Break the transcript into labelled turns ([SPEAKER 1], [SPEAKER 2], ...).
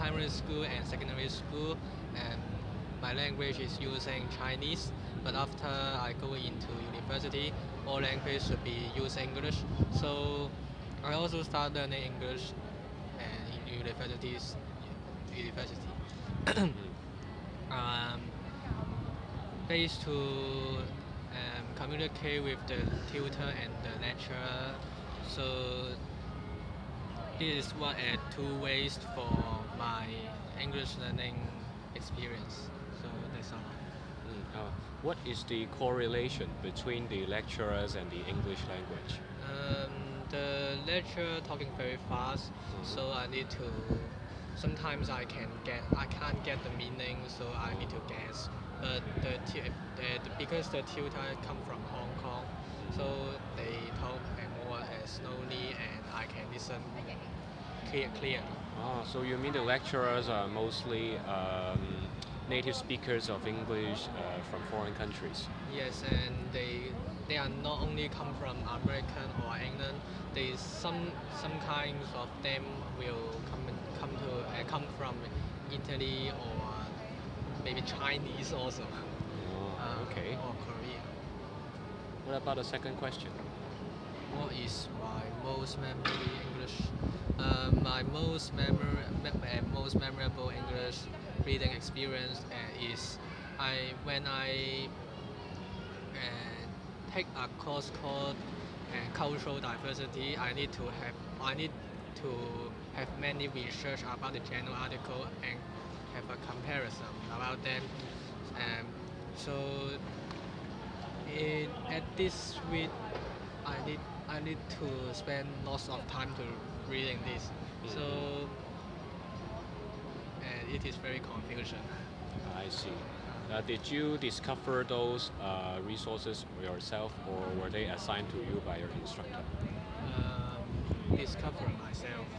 [SPEAKER 1] primary school and secondary school, and my language is using Chinese. But after I go into university, all language should be use English. So I also start learning English in universities. University.
[SPEAKER 2] Mm.
[SPEAKER 1] um, Based to communicate with the tutor and the lecturer. So this is what two ways for my English learning experience. So that's all.
[SPEAKER 2] What is the correlation between the lecturers and the English language?
[SPEAKER 1] Um, the lecturer talking very fast,
[SPEAKER 2] Mhm.
[SPEAKER 1] so I need to. Sometimes I can't get the meaning, so I need to guess. But because the tutor come from Hong Kong, so they talk more slowly, and I can listen clearly.
[SPEAKER 2] So you mean the lecturers are mostly native speakers of English from foreign countries?
[SPEAKER 1] Yes, and they are not only come from American or England. They some kinds of them will come from Italy or maybe Chinese also,
[SPEAKER 2] Oh, okay.
[SPEAKER 1] or Korea.
[SPEAKER 2] What about the second question?
[SPEAKER 1] What is my most memorable English? My most memorable English reading experience is I when I take a course called cultural diversity. I need to have many research about the general article and have a comparison about them. Um, so at this week, I need to spend lots of time to reading this.
[SPEAKER 2] Mhm.
[SPEAKER 1] So it is very confusion.
[SPEAKER 2] I see. Did you discover those resources yourself, or were they assigned to you by your instructor?
[SPEAKER 1] Discover myself.